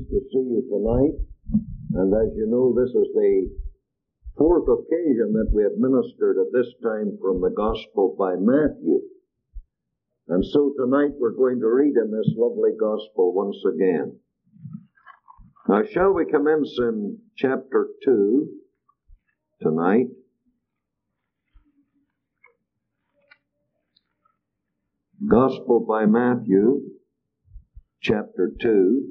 pleased to see you tonight. And as you know, this is the fourth occasion that we have ministered at this time from the Gospel by Matthew. And so tonight we're going to read in this lovely Gospel once again. Now, shall we commence in chapter 2 tonight? Gospel by Matthew, chapter 2.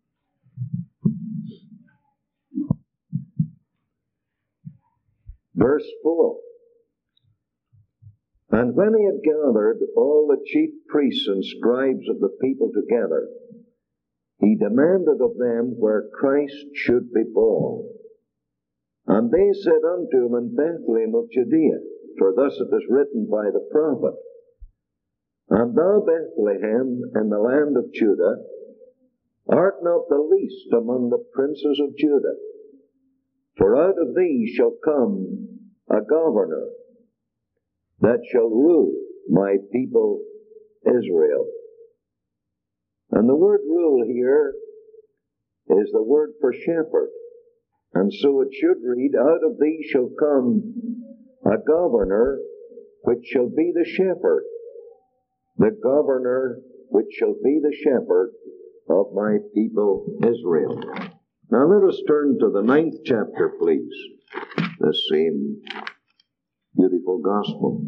Verse 4. And when he had gathered all the chief priests and scribes of the people together, he demanded of them where Christ should be born. And they said unto him, In Bethlehem of Judea, for thus it is written by the prophet, And thou, Bethlehem, in the land of Judah, art not the least among the princes of Judah. For out of thee shall come a governor that shall rule my people Israel. And the word rule here is the word for shepherd. And so it should read, Out of thee shall come a governor which shall be the shepherd. The governor which shall be the shepherd of my people Israel. Now let us turn to the 9th chapter, please. This same beautiful gospel.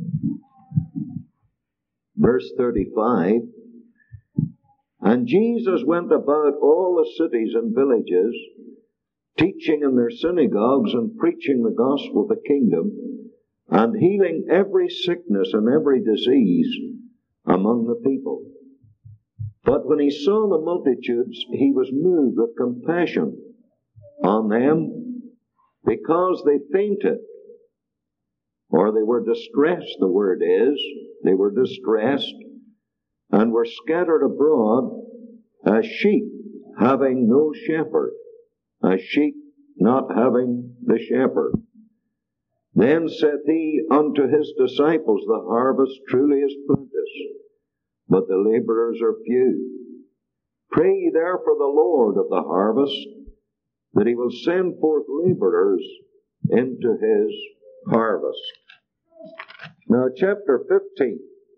Verse 35. And Jesus went about all the cities and villages, teaching in their synagogues and preaching the gospel of the kingdom, and healing every sickness and every disease among the people. But when he saw the multitudes, he was moved with compassion on them, because they fainted, or they were distressed, the word is. They were distressed, and were scattered abroad as sheep having no shepherd, as sheep not having the shepherd. Then saith he unto his disciples, The harvest truly is plenteous, but the laborers are few. Pray ye therefore the Lord of the harvest, that he will send forth laborers into his harvest. Now, chapter 15.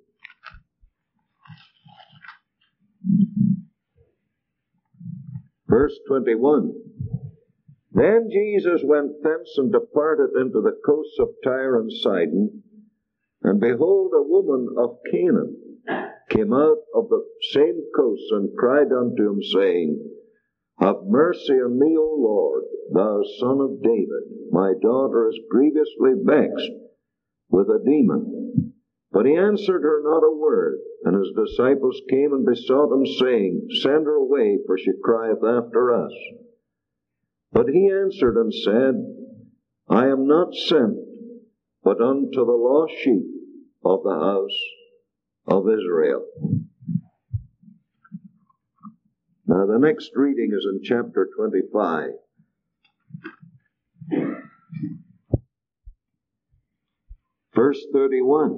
Verse 21. Then Jesus went thence and departed into the coasts of Tyre and Sidon, and behold, a woman of Canaan came out of the same coast and cried unto him, saying, Have mercy on me, O Lord, thou Son of David. My daughter is grievously vexed with a demon. But he answered her not a word. And his disciples came and besought him, saying, Send her away, for she crieth after us. But he answered and said, I am not sent, but unto the lost sheep of the house of Israel. Now the next reading is in chapter 25. Verse 31.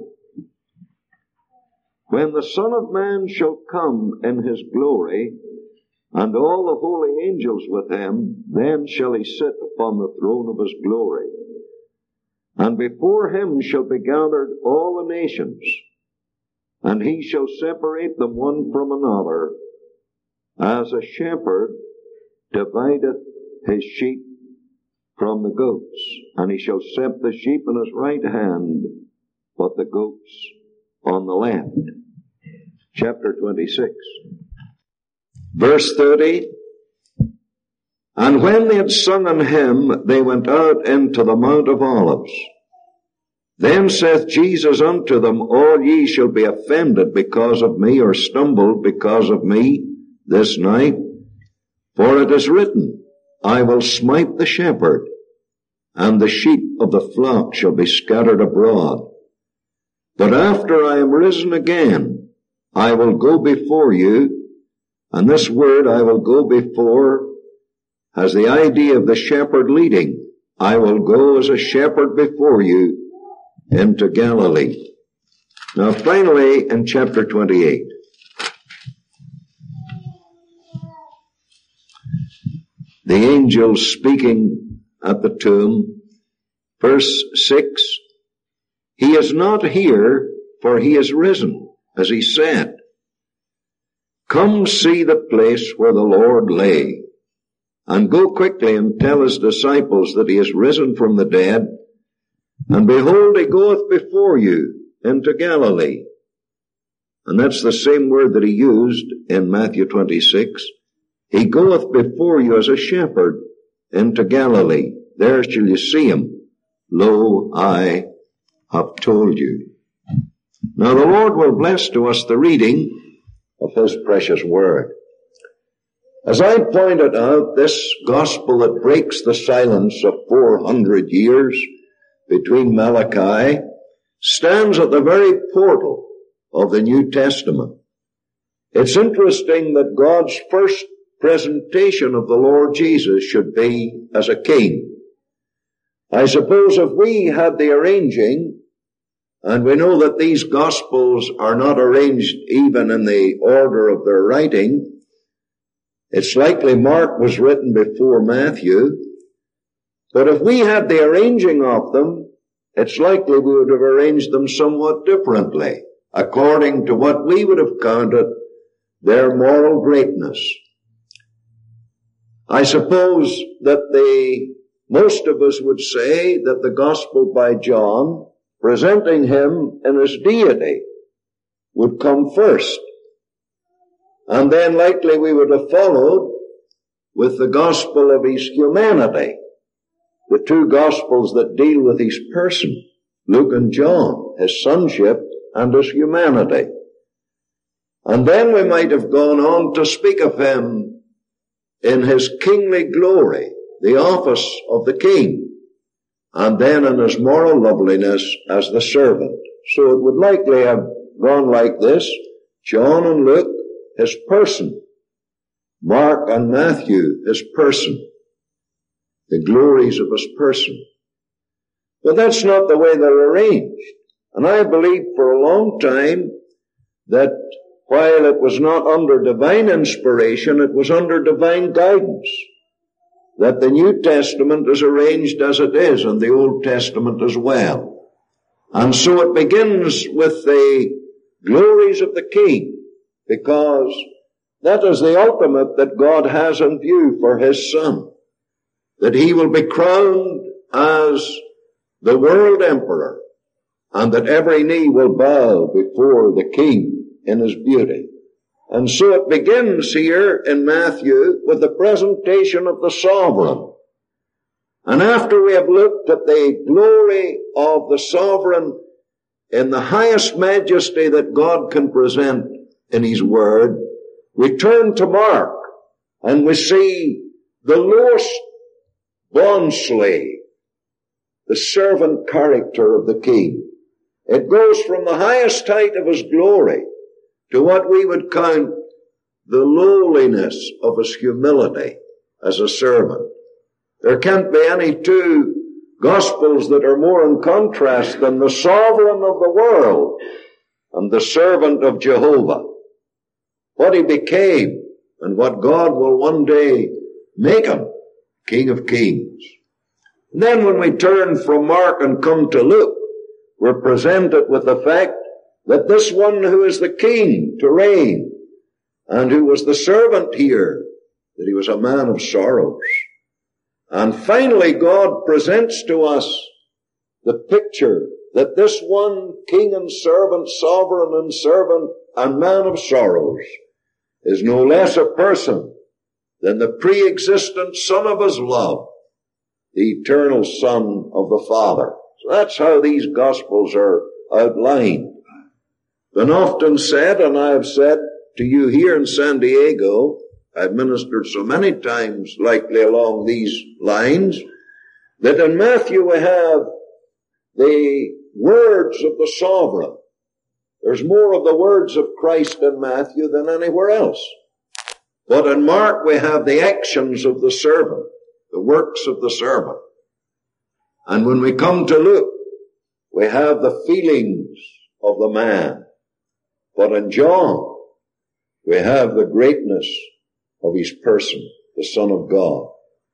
When the Son of Man shall come in his glory, and all the holy angels with him, then shall he sit upon the throne of his glory. And before him shall be gathered all the nations, and he shall separate them one from another, as a shepherd divideth his sheep from the goats. And he shall set the sheep in his right hand, but the goats on the left. Chapter 26. Verse 30. And when they had sung an hymn, they went out into the Mount of Olives. Then saith Jesus unto them, All ye shall be offended because of me, or stumbled because of me this night. For it is written, I will smite the shepherd, and the sheep of the flock shall be scattered abroad. But after I am risen again, I will go before you. And this word, I will go before, has the idea of the shepherd leading. I will go as a shepherd before you into Galilee. Now finally, in chapter 28. the angel speaking at the tomb. Verse 6, he is not here, for he is risen, as he said. Come see the place where the Lord lay, and go quickly and tell his disciples that he is risen from the dead, and behold, he goeth before you into Galilee. And that's the same word that he used in Matthew 26. He goeth before you as a shepherd into Galilee. There shall you see him. Lo, I have told you. Now the Lord will bless to us the reading of his precious word. As I pointed out, this gospel that breaks the silence of 400 years between Malachi stands at the very portal of the New Testament. It's interesting that God's first presentation of the Lord Jesus should be as a king. I suppose if we had the arranging, and we know that these Gospels are not arranged even in the order of their writing, it's likely Mark was written before Matthew, but if we had the arranging of them, it's likely we would have arranged them somewhat differently, according to what we would have counted their moral greatness. I suppose that most of us would say that the Gospel by John, presenting him in his deity, would come first. And then likely we would have followed with the Gospel of his humanity, the two Gospels that deal with his person, Luke and John, his sonship and his humanity. And then we might have gone on to speak of him in his kingly glory, the office of the king, and then in his moral loveliness as the servant. So it would likely have gone like this: John and Luke, his person; Mark and Matthew, his person, the glories of his person. But that's not the way they're arranged. And I believe for a long time that while it was not under divine inspiration, it was under divine guidance, that the New Testament is arranged as it is, and the Old Testament as well. And so it begins with the glories of the King, because that is the ultimate that God has in view for his Son, that he will be crowned as the world emperor, and that every knee will bow before the King in his beauty. And so it begins here in Matthew with the presentation of the sovereign. And after we have looked at the glory of the sovereign in the highest majesty that God can present in his word, we turn to Mark and we see the lowest bondslave, the servant character of the King. It goes from the highest height of his glory to what we would count the lowliness of his humility as a servant. There can't be any two Gospels that are more in contrast than the sovereign of the world and the servant of Jehovah. What he became and what God will one day make him, King of Kings. And then when we turn from Mark and come to Luke, we're presented with the fact that this one who is the king to reign, and who was the servant here, that he was a man of sorrows. And finally God presents to us the picture that this one king and servant, sovereign and servant, and man of sorrows is no less a person than the pre-existent Son of his love, the eternal Son of the Father. So that's how these Gospels are outlined. Been often said, and I have said to you here in San Diego, I've ministered so many times likely along these lines, that in Matthew we have the words of the sovereign. There's more of the words of Christ in Matthew than anywhere else. But in Mark we have the actions of the servant, the works of the servant. And when we come to Luke, we have the feelings of the man. But in John, we have the greatness of his person, the Son of God.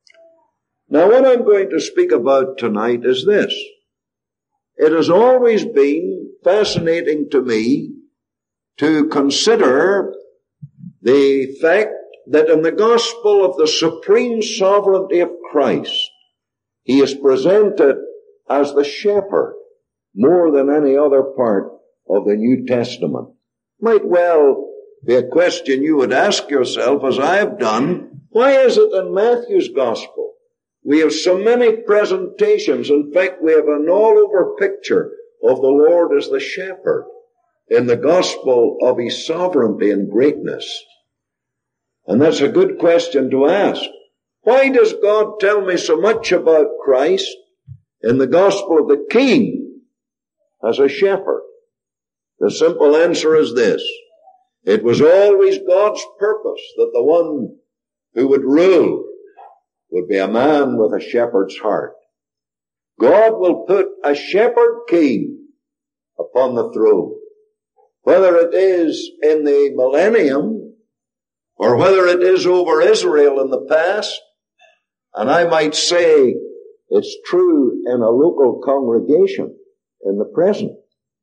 Now, what I'm going to speak about tonight is this. It has always been fascinating to me to consider the fact that in the gospel of the supreme sovereignty of Christ, he is presented as the shepherd more than any other part of the New Testament. Might well be a question you would ask yourself, as I have done, why is it in Matthew's gospel we have so many presentations? In fact, we have an all-over picture of the Lord as the shepherd in the gospel of his sovereignty and greatness. And that's a good question to ask. Why does God tell me so much about Christ in the gospel of the King as a shepherd? The simple answer is this. It was always God's purpose that the one who would rule would be a man with a shepherd's heart. God will put a shepherd king upon the throne. Whether it is in the millennium or whether it is over Israel in the past, and I might say it's true in a local congregation in the present.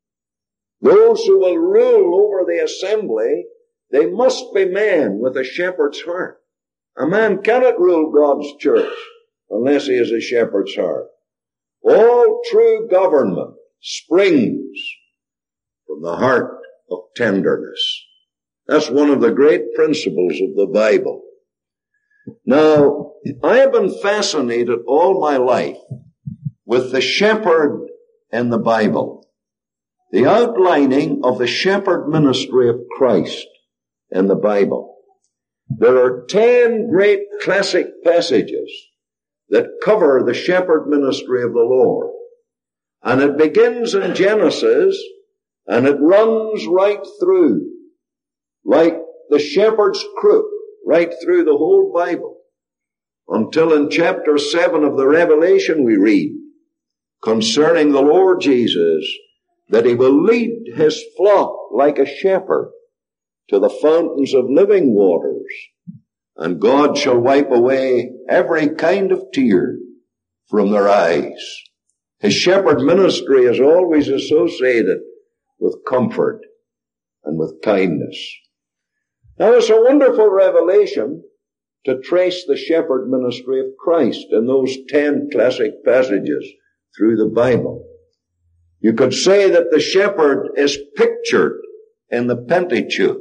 Those who will rule over the assembly, they must be men with a shepherd's heart. A man cannot rule God's church unless he has a shepherd's heart. All true government springs from the heart of tenderness. That's one of the great principles of the Bible. Now, I have been fascinated all my life with the shepherd in the Bible. The outlining of the shepherd ministry of Christ in the Bible. There are 10 great classic passages that cover the shepherd ministry of the Lord. And it begins in Genesis and it runs right through, like the shepherd's crook, right through the whole Bible. Until in chapter 7 of the Revelation we read concerning the Lord Jesus that he will lead his flock like a shepherd to the fountains of living waters, and God shall wipe away every kind of tear from their eyes. His shepherd ministry is always associated with comfort and with kindness. Now it's a wonderful revelation to trace the shepherd ministry of Christ in those 10 classic passages through the Bible. You could say that the shepherd is pictured in the Pentateuch.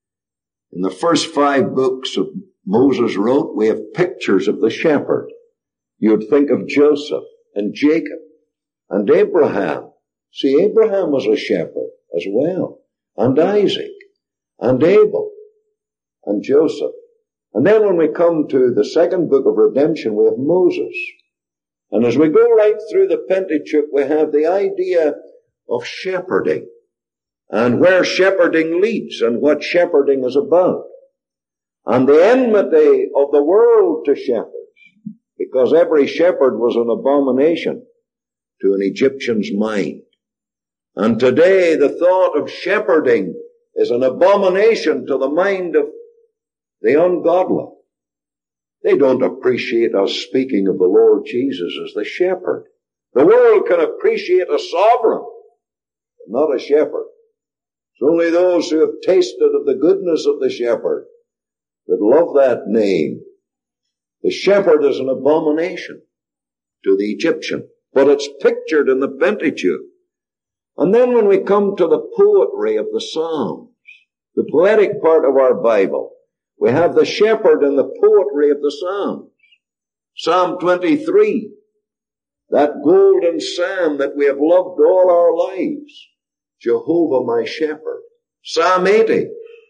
In the first 5 books of Moses wrote, we have pictures of the shepherd. You would think of Joseph and Jacob and Abraham. See, Abraham was a shepherd as well, and Isaac and Abel and Joseph. And then when we come to the second book of redemption, we have Moses. And as we go right through the Pentateuch, we have the idea of shepherding and where shepherding leads and what shepherding is about. And the enmity of the world to shepherds, because every shepherd was an abomination to an Egyptian's mind. And today the thought of shepherding is an abomination to the mind of the ungodly. They don't appreciate us speaking of the Lord Jesus as the shepherd. The world can appreciate a sovereign, but not a shepherd. It's only those who have tasted of the goodness of the shepherd that love that name. The shepherd is an abomination to the Egyptian, but it's pictured in the Pentateuch. And then when we come to the poetry of the Psalms, the poetic part of our Bible, we have the shepherd in the poetry of the Psalms. Psalm 23, that golden psalm that we have loved all our lives. Jehovah my shepherd. Psalm 80,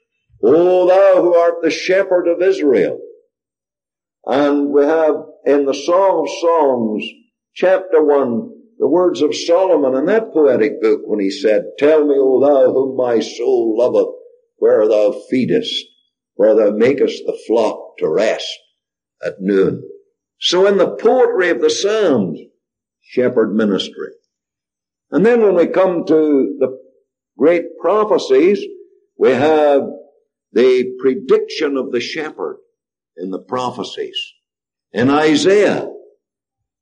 O thou who art the shepherd of Israel. And we have in the Song of Songs, chapter 1, the words of Solomon in that poetic book when he said, Tell me, O thou whom my soul loveth, where thou feedest, where thou makest the flock to rest at noon. So in the poetry of the Psalms, shepherd ministry. And then when we come to the great prophecies, we have the prediction of the shepherd in the prophecies. In Isaiah,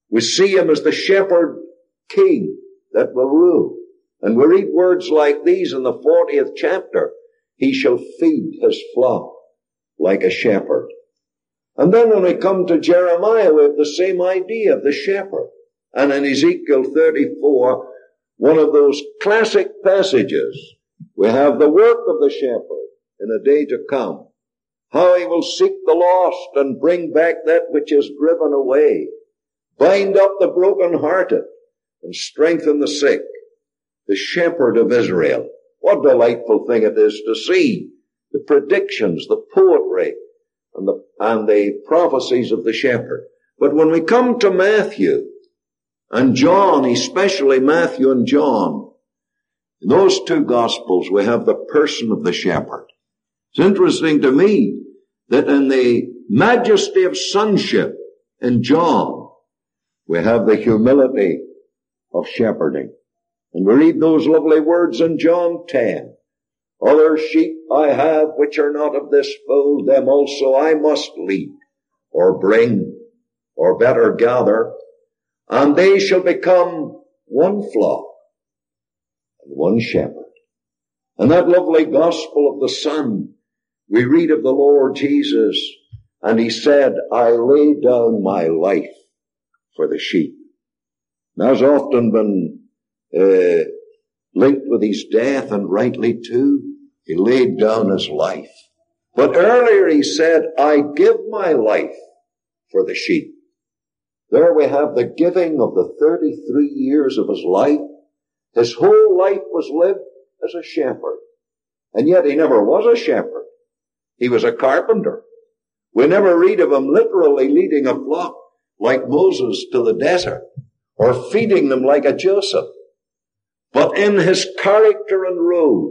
We see him as the shepherd king that will rule. And we read words like these in the 40th chapter. He shall feed his flock like a shepherd. And then when we come to Jeremiah, we have the same idea of the shepherd. And in Ezekiel 34, one of those classic passages, we have the work of the shepherd in a day to come. How he will seek the lost and bring back that which is driven away. Bind up the brokenhearted and strengthen the sick. The shepherd of Israel. What a delightful thing it is to see the predictions, the poetry, and the prophecies of the shepherd. But when we come to Matthew and John, especially Matthew and John, in those two Gospels we have the person of the shepherd. It's interesting to me that in the majesty of sonship in John, we have the humility of shepherding. And we read those lovely words in John 10. Other sheep I have which are not of this fold, them also I must lead, or bring, or better gather, and they shall become one flock and one shepherd. And that lovely gospel of the Son, we read of the Lord Jesus, and he said, I lay down my life for the sheep. Now, has often been linked with his death, and rightly too. He laid down his life. But earlier he said, I give my life for the sheep. There we have the giving of the 33 years of his life. His whole life was lived as a shepherd. And yet he never was a shepherd. He was a carpenter. We never read of him literally leading a flock like Moses to the desert, or feeding them like a Joseph. But in his character and role,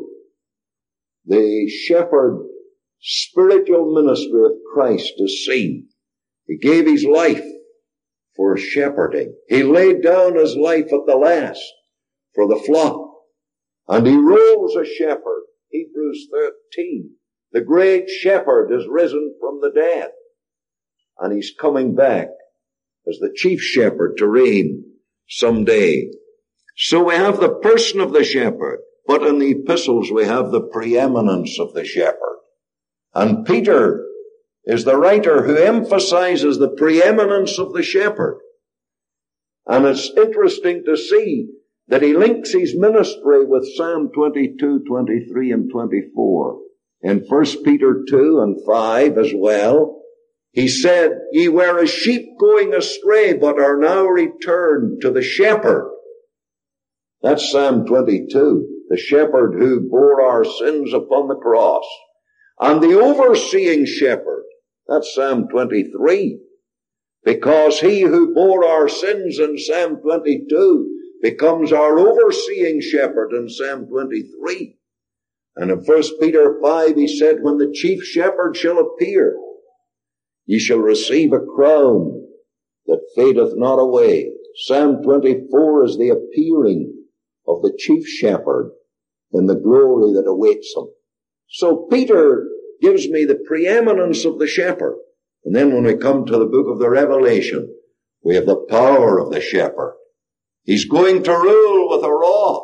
the shepherd spiritual ministry of Christ is seen. He gave his life for shepherding. He laid down his life at the last for the flock. And he rose a shepherd. Hebrews 13. The great shepherd is risen from the dead. And he's coming back as the chief shepherd to reign someday. So we have the person of the shepherd, but in the epistles we have the preeminence of the shepherd. And Peter is the writer who emphasizes the preeminence of the shepherd. And it's interesting to see that he links his ministry with Psalm 22, 23, and 24. In 1 Peter 2 and 5 as well, he said, Ye were as sheep going astray, but are now returned to the shepherd. That's Psalm 22, the shepherd who bore our sins upon the cross. And the overseeing shepherd, that's Psalm 23, because he who bore our sins in Psalm 22 becomes our overseeing shepherd in Psalm 23. And in 1 Peter 5 he said, When the chief shepherd shall appear, ye shall receive a crown that fadeth not away. Psalm 24 is the appearing of the chief shepherd in the glory that awaits him. So Peter gives me the preeminence of the shepherd. And then when we come to the book of the Revelation, we have the power of the shepherd. He's going to rule with a rod.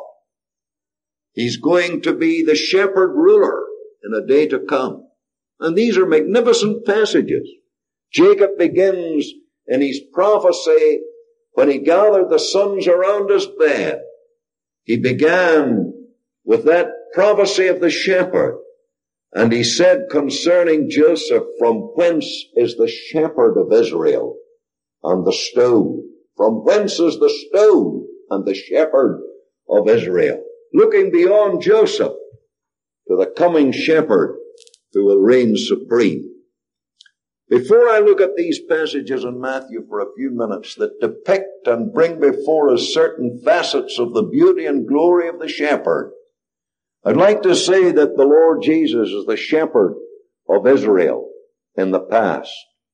He's going to be the shepherd ruler in a day to come. And these are magnificent passages. Jacob begins in his prophecy when he gathered the sons around his bed. He began with that prophecy of the shepherd. And he said concerning Joseph, From whence is the shepherd of Israel and the stone? From whence is the stone and the shepherd of Israel? Looking beyond Joseph to the coming shepherd who will reign supreme. Before I look at these passages in Matthew for a few minutes that depict and bring before us certain facets of the beauty and glory of the shepherd, I'd like to say that the Lord Jesus is the shepherd of Israel in the past.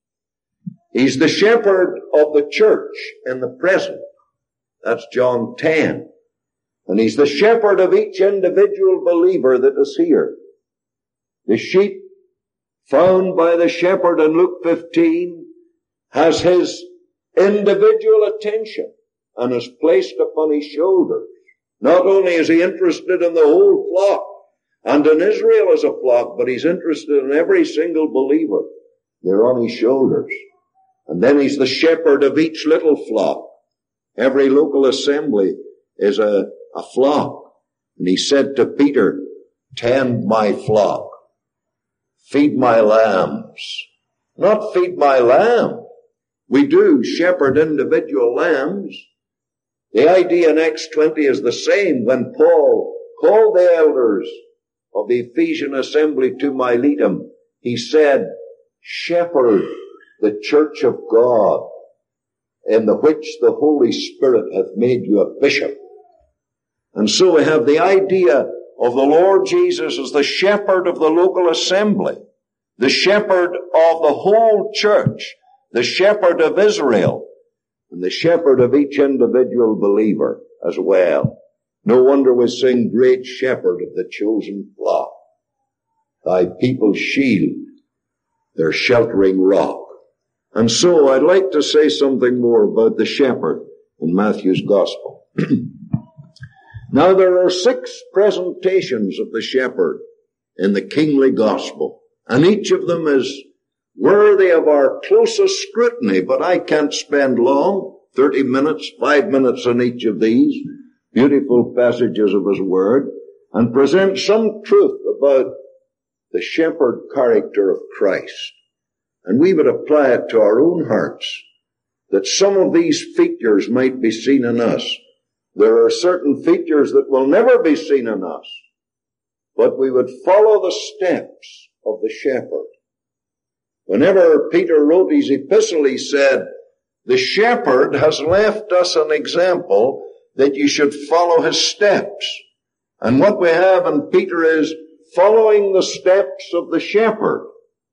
He's the shepherd of the church in the present. That's John 10. And he's the shepherd of each individual believer that is here. The sheep found by the shepherd in Luke 15 has his individual attention and is placed upon his shoulders. Not only is he interested in the whole flock and in Israel as a flock, but he's interested in every single believer. They're on his shoulders. And then he's the shepherd of each little flock. Every local assembly is a flock. And he said to Peter, tend my flock. Feed my lambs. Not feed my lamb. We do shepherd individual lambs. The idea in Acts 20 is the same. When Paul called the elders of the Ephesian assembly to Miletum, he said, shepherd the church of God, in the which the Holy Spirit hath made you a bishop. And so we have the idea of the Lord Jesus as the shepherd of the local assembly, the shepherd of the whole church, the shepherd of Israel, and the shepherd of each individual believer as well. No wonder we sing, great shepherd of the chosen flock, thy people's shield, their sheltering rock. And so I'd like to say something more about the shepherd in Matthew's gospel. Now there are 6 presentations of the shepherd in the kingly gospel, and each of them is worthy of our closest scrutiny, but I can't spend long, 30 minutes, 5 minutes on each of these beautiful passages of his word, and present some truth about the shepherd character of Christ. And we would apply it to our own hearts, that some of these features might be seen in us. There are certain features that will never be seen in us, but we would follow the steps of the shepherd. Whenever Peter wrote his epistle, he said, the shepherd has left us an example that you should follow his steps. And what we have in Peter is following the steps of the shepherd.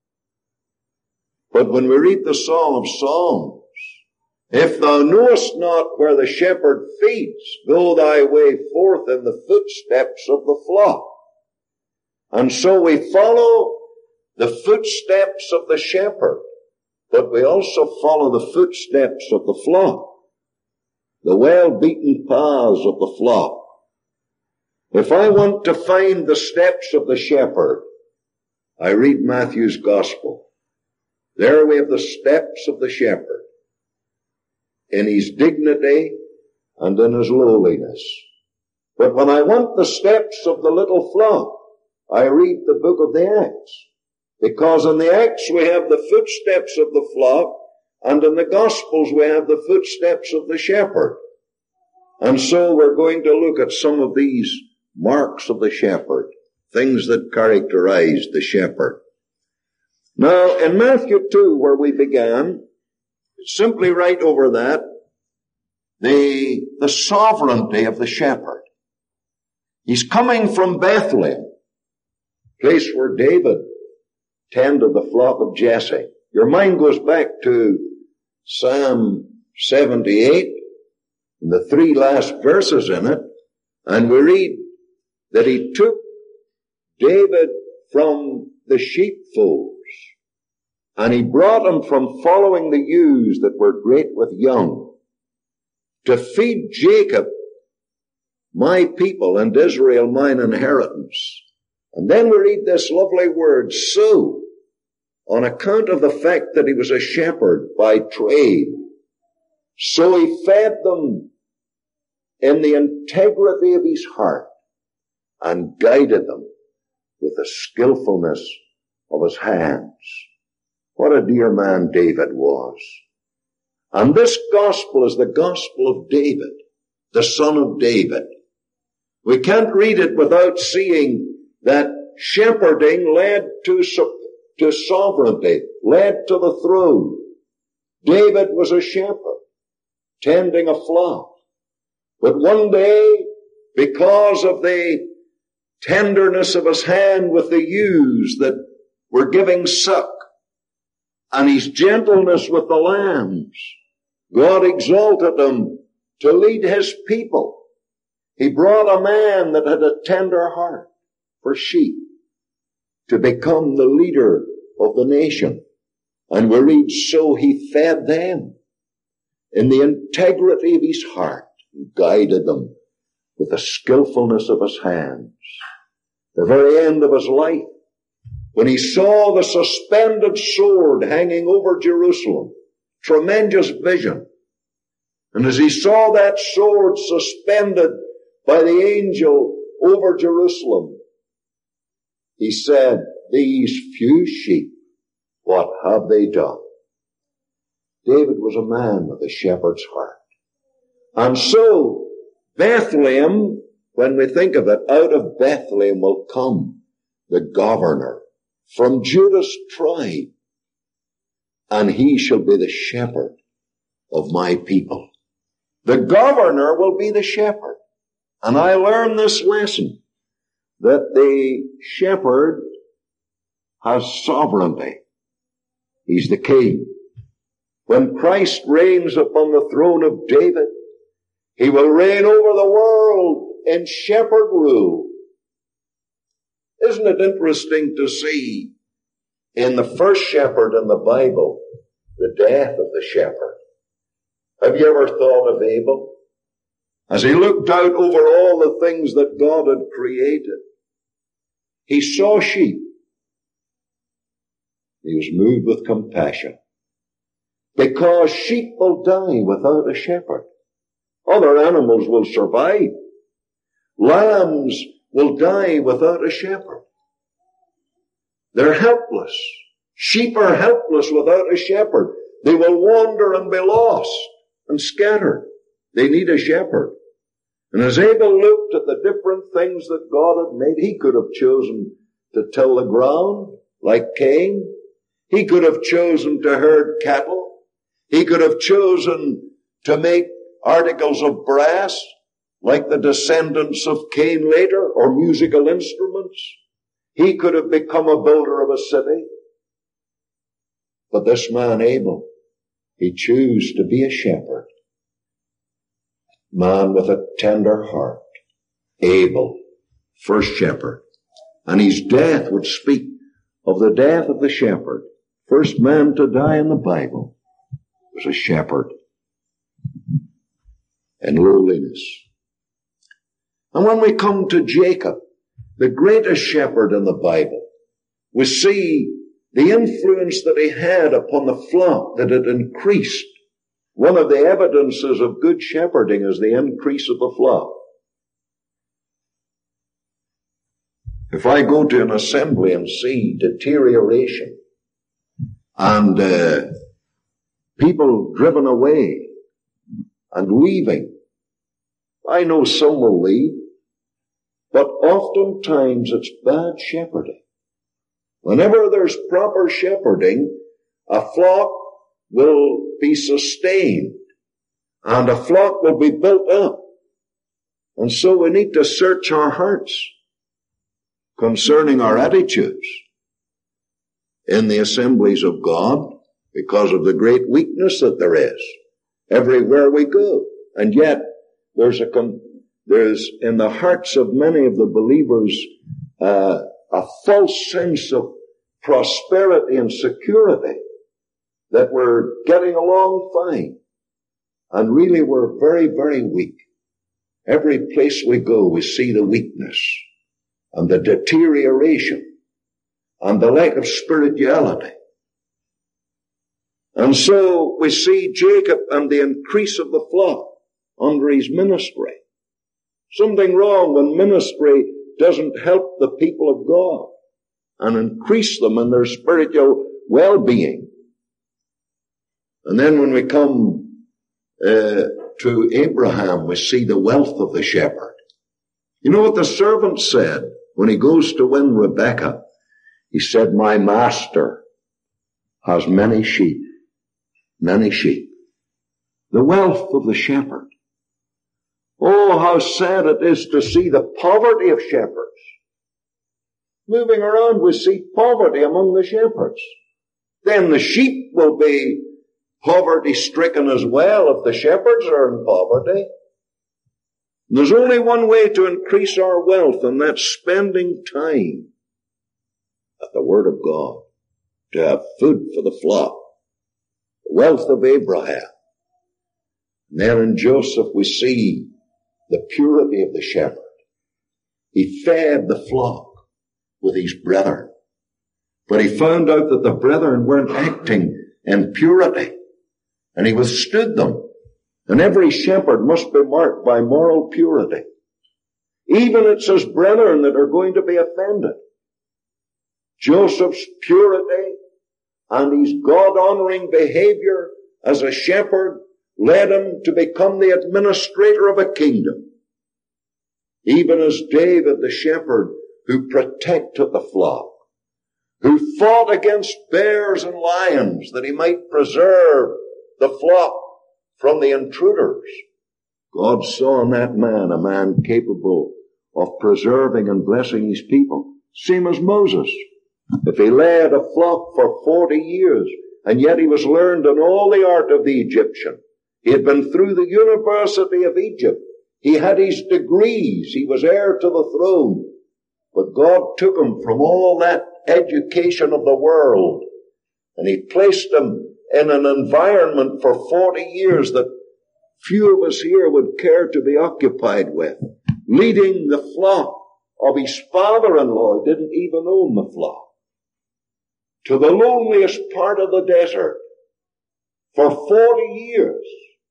But when we read the Song of Songs, if thou knowest not where the shepherd feeds, go thy way forth in the footsteps of the flock. And so we follow the footsteps of the shepherd, but we also follow the footsteps of the flock, the well-beaten paths of the flock. If I want to find the steps of the shepherd, I read Matthew's gospel. There we have the steps of the shepherd, in his dignity and in his lowliness. But when I want the steps of the little flock, I read the book of the Acts. Because in the Acts we have the footsteps of the flock, and in the Gospels we have the footsteps of the shepherd. And so we're going to look at some of these marks of the shepherd, things that characterize the shepherd. Now, in Matthew 2, where we began, simply right over that, the sovereignty of the shepherd. He's coming from Bethlehem, place where David tended the flock of Jesse. Your mind goes back to Psalm 78, and the 3 last verses in it, and we read that he took David from the sheepfolds, and he brought him from following the ewes that were great with young, to feed Jacob, my people, and Israel, mine inheritance. And then we read this lovely word, so, on account of the fact that he was a shepherd by trade, so he fed them in the integrity of his heart and guided them with the skillfulness of his hands. What a dear man David was. And this gospel is the gospel of David, the son of David. We can't read it without seeing that shepherding led to sovereignty, led to the throne. David was a shepherd, tending a flock. But one day, because of the tenderness of his hand with the ewes that were giving suck, and his gentleness with the lambs, God exalted him to lead his people. He brought a man that had a tender heart for sheep to become the leader of the nation. And we read, so he fed them. in the integrity of his heart, and guided them with the skillfulness of his hands. The very end of his life, when he saw the suspended sword hanging over Jerusalem, tremendous vision. And as he saw that sword suspended by the angel over Jerusalem, he said, these few sheep, what have they done? David was a man with a shepherd's heart. And so, Bethlehem, when we think of it, out of Bethlehem will come the governor from Judah's tribe, and he shall be the shepherd of my people. The governor will be the shepherd. And I learned this lesson, that the shepherd has sovereignty. He's the king. When Christ reigns upon the throne of David, he will reign over the world in shepherd rule. Isn't it interesting to see in the first shepherd in the Bible, the death of the shepherd? Have you ever thought of Abel? As he looked out over all the things that God had created, he saw sheep. He was moved with compassion. Because sheep will die without a shepherd. Other animals will survive. Lambs will die without a shepherd. They're helpless. Sheep are helpless without a shepherd. They will wander and be lost and scattered. They need a shepherd. And as Abel looked at the different things that God had made, he could have chosen to till the ground like Cain. He could have chosen to herd cattle. He could have chosen to make articles of brass like the descendants of Cain later, or musical instruments. He could have become a builder of a city. But this man Abel, he chose to be a shepherd. Man with a tender heart. Abel, first shepherd. And his death would speak of the death of the shepherd. First man to die in the Bible was a shepherd in lowliness. And when we come to Jacob, the greatest shepherd in the Bible, we see the influence that he had upon the flock, that it increased. One of the evidences of good shepherding is the increase of the flock. If I go to an assembly and see deterioration and people driven away and leaving, I know some will leave, but oftentimes it's bad shepherding. Whenever there's proper shepherding, a flock will be sustained and a flock will be built up. And so we need to search our hearts concerning our attitudes in the assemblies of God, because of the great weakness that there is everywhere we go. And yet there's in the hearts of many of the believers a false sense of prosperity and security, that we're getting along fine. And really we're very, very weak. Every place we go, we see the weakness and the deterioration and the lack of spirituality. And so we see Jacob and the increase of the flock under his ministry. Something wrong when ministry doesn't help the people of God and increase them in their spiritual well-being. And then when we come to Abraham, we see the wealth of the shepherd. You know what the servant said when he goes to win Rebekah? He said, my master has many sheep. Many sheep. The wealth of the shepherd. Oh, how sad it is to see the poverty of shepherds. Moving around, we see poverty among the shepherds. Then the sheep will be poverty-stricken as well if the shepherds are in poverty. There's only one way to increase our wealth, and that's spending time at the Word of God, to have food for the flock. The wealth of Abraham. And there in Joseph we see the purity of the shepherd. He fed the flock with his brethren. But he found out that the brethren weren't acting in purity. And he withstood them. And every shepherd must be marked by moral purity. Even it's his brethren that are going to be offended. Joseph's purity and his God-honoring behavior as a shepherd led him to become the administrator of a kingdom. Even as David the shepherd who protected the flock, who fought against bears and lions that he might preserve the flock from the intruders. God saw in that man a man capable of preserving and blessing his people. Same as Moses. If he led a flock for 40 years, and yet he was learned in all the art of the Egyptian. He had been through the University of Egypt. He had his degrees. He was heir to the throne. But God took him from all that education of the world, and he placed him in an environment for 40 years that few of us here would care to be occupied with. Leading the flock of his father-in-law, didn't even own the flock, to the loneliest part of the desert for 40 years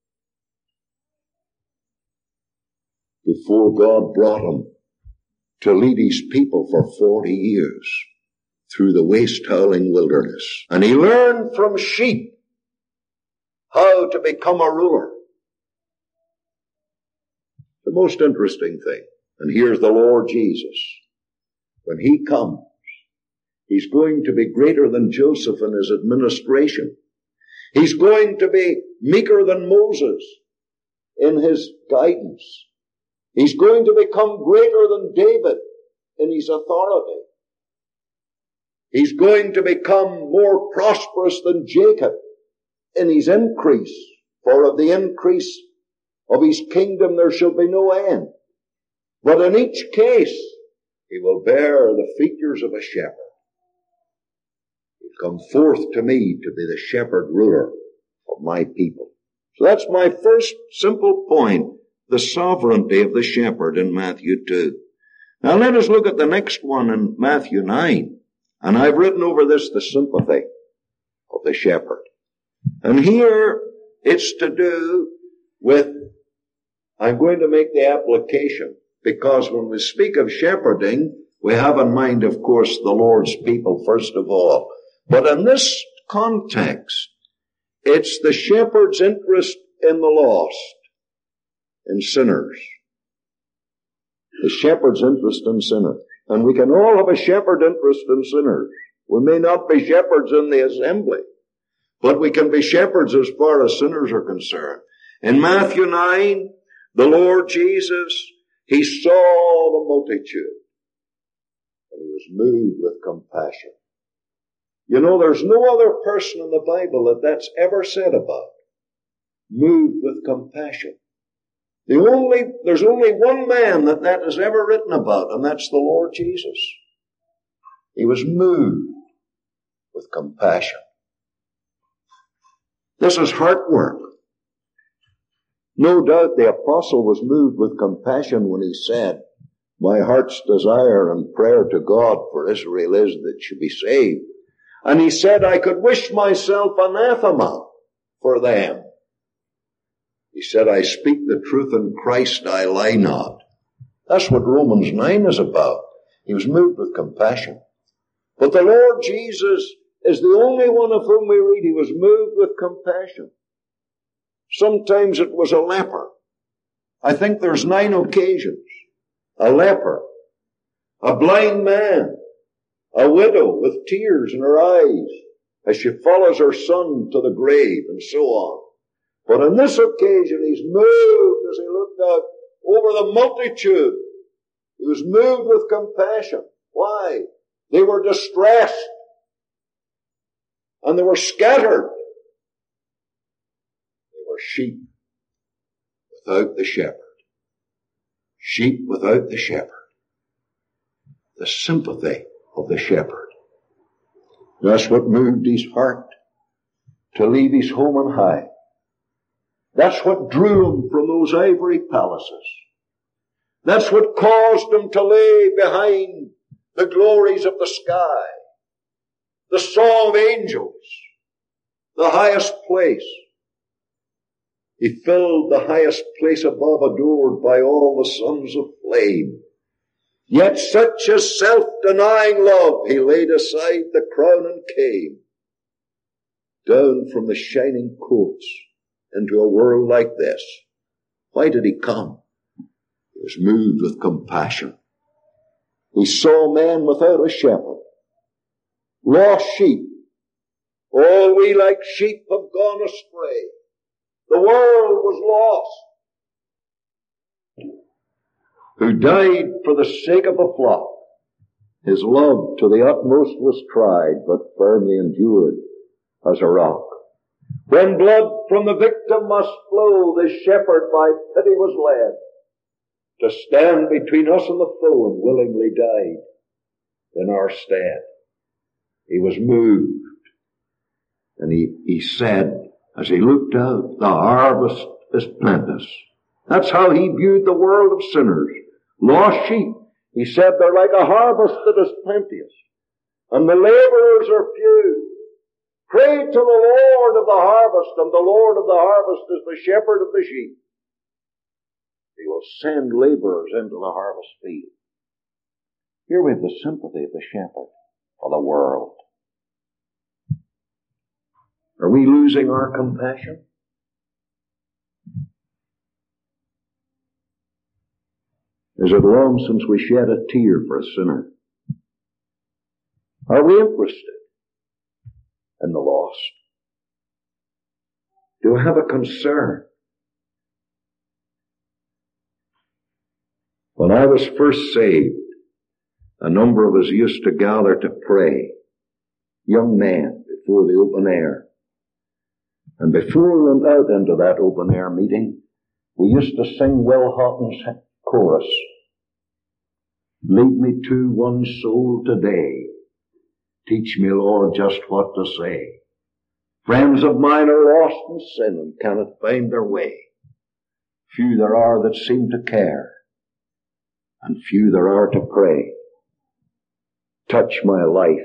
before God brought him to lead his people for 40 years through the waste-howling wilderness. And he learned from sheep how to become a ruler. The most interesting thing, and here's the Lord Jesus. When he comes, he's going to be greater than Joseph in his administration. He's going to be meeker than Moses in his guidance. He's going to become greater than David in his authority. He's going to become more prosperous than Jacob in his increase. For of the increase of his kingdom there shall be no end. But in each case, he will bear the features of a shepherd. He'll come forth to me to be the shepherd ruler of my people. So that's my first simple point, the sovereignty of the shepherd in Matthew 2. Now let us look at the next one in Matthew 9. And I've written over this the sympathy of the shepherd. And here it's to do with, I'm going to make the application, because when we speak of shepherding, we have in mind, of course, the Lord's people first of all. But in this context, it's the shepherd's interest in the lost, in sinners. The shepherd's interest in sinners. And we can all have a shepherd interest in sinners. We may not be shepherds in the assembly, but we can be shepherds as far as sinners are concerned. In Matthew 9, the Lord Jesus, he saw the multitude, and he was moved with compassion. You know, there's no other person in the Bible that's ever said about, moved with compassion. There's only one man that is ever written about, and that's the Lord Jesus. He was moved with compassion. This is heart work. No doubt the apostle was moved with compassion when he said, my heart's desire and prayer to God for Israel is that it should be saved. And he said, I could wish myself anathema for them. He said, I speak the truth in Christ, I lie not. That's what Romans 9 is about. He was moved with compassion. But the Lord Jesus is the only one of whom we read he was moved with compassion. Sometimes it was a leper. I think there's 9 occasions. A leper, a blind man, a widow with tears in her eyes as she follows her son to the grave, and so on. But on this occasion, he's moved as he looked out over the multitude. He was moved with compassion. Why? They were distressed. And they were scattered. They were sheep without the shepherd. Sheep without the shepherd. The sympathy of the shepherd. That's what moved his heart to leave his home on high That's what drew him from those ivory palaces. That's what caused him to lay behind the glories of the sky, the song of angels, the highest place. He filled the highest place above, adored by all the sons of flame. Yet such a self-denying love, he laid aside the crown and came down from the shining courts into a world like this. Why did he come? He was moved with compassion. He saw men without a shepherd, lost sheep. All we like sheep have gone astray. The world was lost. Who died for the sake of the flock. His love to the utmost was tried, but firmly endured as a rock. When blood from the victim must flow, the shepherd by pity was led to stand between us and the foe, and willingly died in our stead. He was moved, and he said, as he looked out, the harvest is plenteous. That's how he viewed the world of sinners. Lost sheep. He said they're like a harvest that is plenteous, and the laborers are few. Pray to the Lord of the harvest, and the Lord of the harvest is the shepherd of the sheep. He will send laborers into the harvest field. Here we have the sympathy of the shepherd for the world. Are we losing our compassion? Is it long since we shed a tear for a sinner? Are we interested in the lost? Do we have a concern? When I was first saved, a number of us used to gather to pray, young men, before the open air. And before we went out into that open air meeting, we used to sing Will Houghton's chorus. Lead me to one soul today. Teach me, Lord, just what to say. Friends of mine are lost in sin and cannot find their way. Few there are that seem to care, and few there are to pray. Touch my life.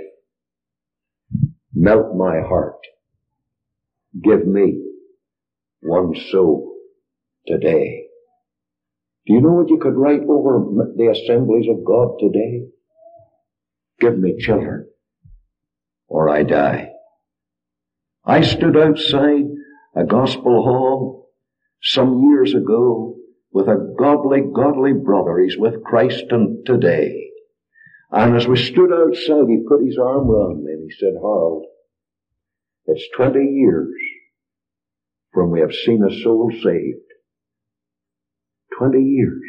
Melt my heart. Give me one soul today. Do you know what you could write over the assemblies of God today? Give me children, or I die. I stood outside a gospel hall some years ago with a godly brother. He's with Christ today. And as we stood outside, he put his arm round me and he said, Harold, it's 20 years from we have seen a soul saved. 20 years.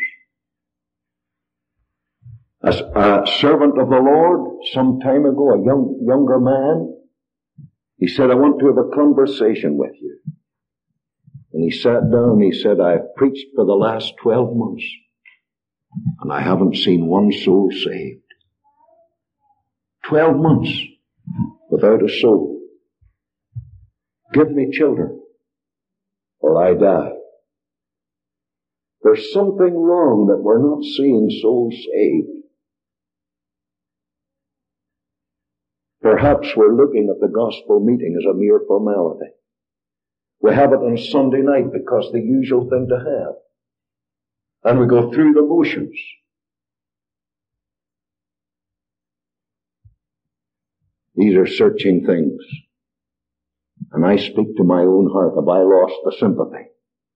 As a servant of the Lord, some time ago, a younger man, he said, I want to have a conversation with you. And he sat down, he said, I've preached for the last 12 months, and I haven't seen one soul saved. 12 months without a soul. Give me children, or I die. There's something wrong that we're not seeing souls saved. Perhaps we're looking at the gospel meeting as a mere formality. We have it on Sunday night because the usual thing to have. And we go through the motions. These are searching things. And I speak to my own heart. Have I lost the sympathy?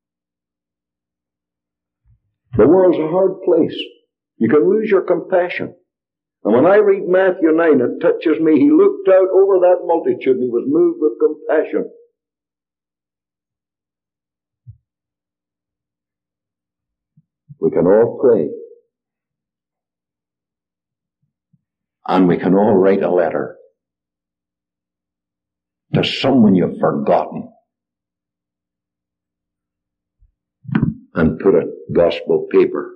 The world's a hard place. You can lose your compassion. And when I read Matthew 9, it touches me. He looked out over that multitude and he was moved with compassion. We can all pray. And we can all write a letter to someone you've forgotten and put a gospel paper.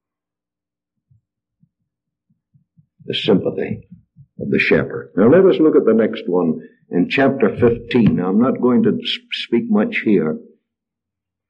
The sympathy of the shepherd. Now let us look at the next one in chapter 15. Now I'm not going to speak much here.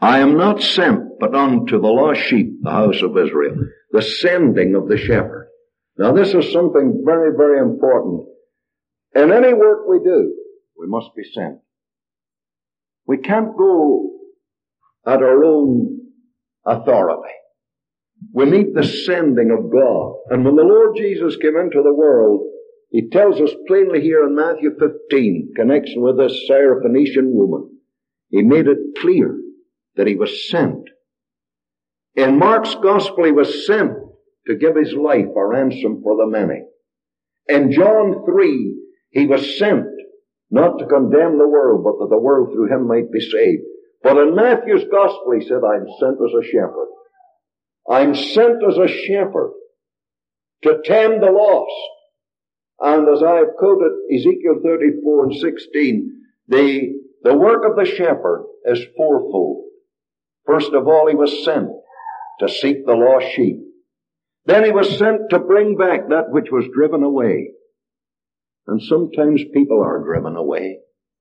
I am not sent but unto the lost sheep, the house of Israel. The sending of the shepherd. Now this is something very, very important. In any work we do, we must be sent. We can't go at our own authority. We need the sending of God. And when the Lord Jesus came into the world, He tells us plainly here in Matthew 15, connection with this Syrophoenician woman, He made it clear that He was sent. In Mark's Gospel, He was sent to give His life a ransom for the many. In John 3, He was sent not to condemn the world, but that the world through Him might be saved. But in Matthew's Gospel, He said, I'm sent as a shepherd. I'm sent as a shepherd to tend the lost. And as I have quoted Ezekiel 34 and 16, the work of the shepherd is fourfold. First of all, he was sent to seek the lost sheep. Then he was sent to bring back that which was driven away. And sometimes people are driven away.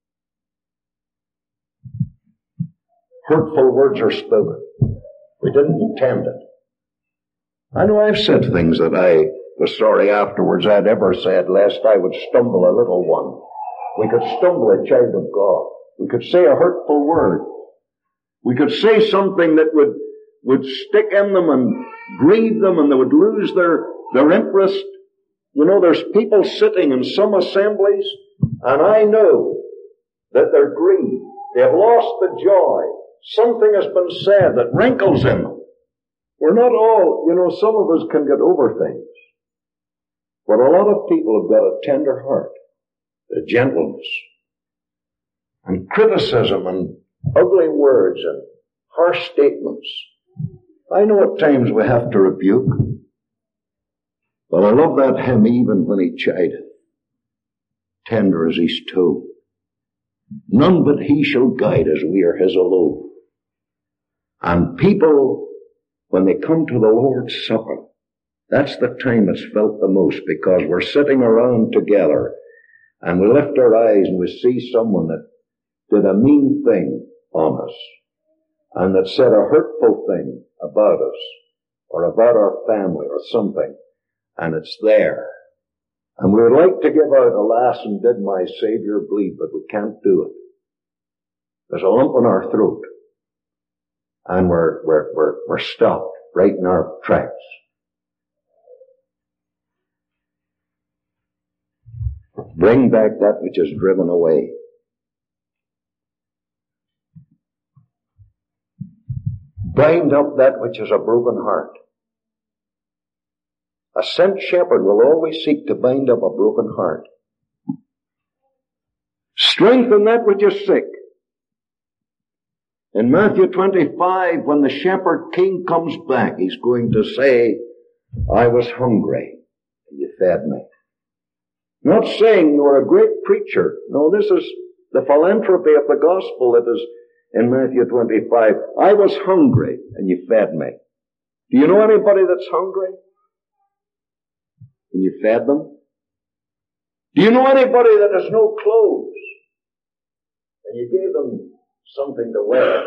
Hurtful words are spoken. We didn't intend it. I know I've said things that I was sorry afterwards I'd ever said, lest I would stumble a little one. We could stumble a child of God. We could say a hurtful word. We could say something that would stick in them and grieve them, and they would lose their interest. You know, there's people sitting in some assemblies, and I know that they're grieved. They have lost the joy. Something has been said that wrinkles in them. We're not all, you know, some of us can get over things. But a lot of people have got a tender heart, a gentleness, and criticism and ugly words and harsh statements. I know at times we have to rebuke, but I love that hymn, even when he chideth, tender as his toe. None but he shall guide us, we are his alone. And people, when they come to the Lord's Supper, that's the time it's felt the most, because we're sitting around together and we lift our eyes and we see someone that did a mean thing on us and that said a hurtful thing about us or about our family or something, and it's there. And we would like to give out, alas, and did my Savior bleed, but we can't do it. There's a lump in our throat, and we're stopped right in our tracks. Bring back that which is driven away. Bind up that which is a broken heart. A sent shepherd will always seek to bind up a broken heart. Strengthen that which is sick. In Matthew 25, when the shepherd king comes back, he's going to say, I was hungry, and you fed me. Not saying you are a great preacher. No, this is the philanthropy of the gospel that is in Matthew 25. I was hungry, and you fed me. Do you know anybody that's hungry? And you fed them? Do you know anybody that has no clothes? And you gave them something to wear?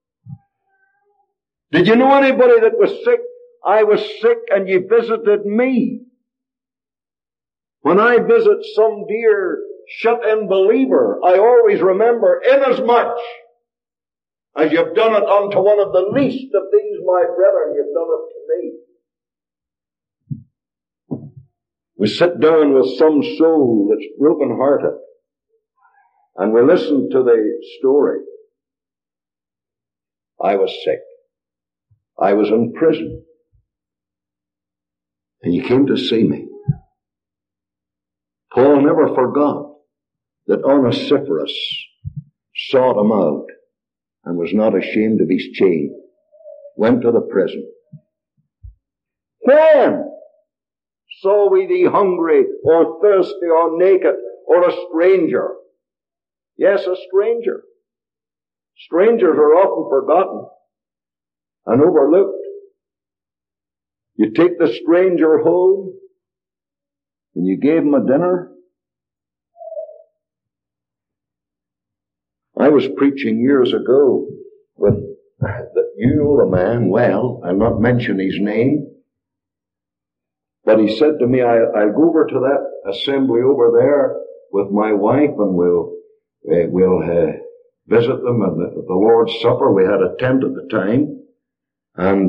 Did you know anybody that was sick? I was sick and you visited me. When I visit some dear shut-in believer, I always remember, inasmuch as you've done it unto one of the least of these, my brethren, you've done it to me. We sit down with some soul that's broken-hearted, and we listen to the story. I was sick. I was in prison. And you came to see me. Paul never forgot that Onesiphorus sought him out and was not ashamed of his chain. Went to the prison. When saw we thee hungry or thirsty or naked or a stranger? Yes, a stranger. Strangers are often forgotten and overlooked. You take the stranger home and you gave him a dinner. I was preaching years ago with You know the man well. I'll not mention his name. But he said to me, I'll go over to that assembly over there with my wife, and we'll visit them at the Lord's Supper. We had a tent at the time. And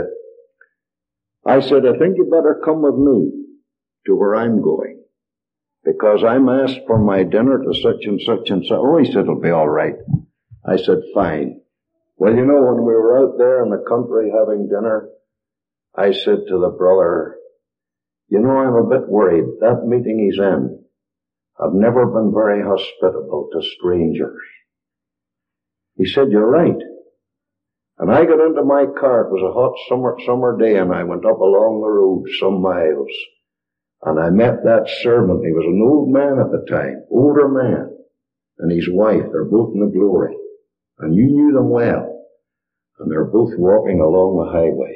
I said, I think you better come with me to where I'm going, because I'm asked for my dinner to such and such and such. Oh, he said, it'll be all right. I said, fine. Well, you know, when we were out there in the country having dinner, I said to the brother, you know, I'm a bit worried. That meeting he's in, I've never been very hospitable to strangers. He said, you're right. And I got into my car. It was a hot summer day, and I went up along the road some miles. And I met that servant. He was an old man at the time, older man, and his wife. They're both in the glory. And you knew them well. And they're both walking along the highway.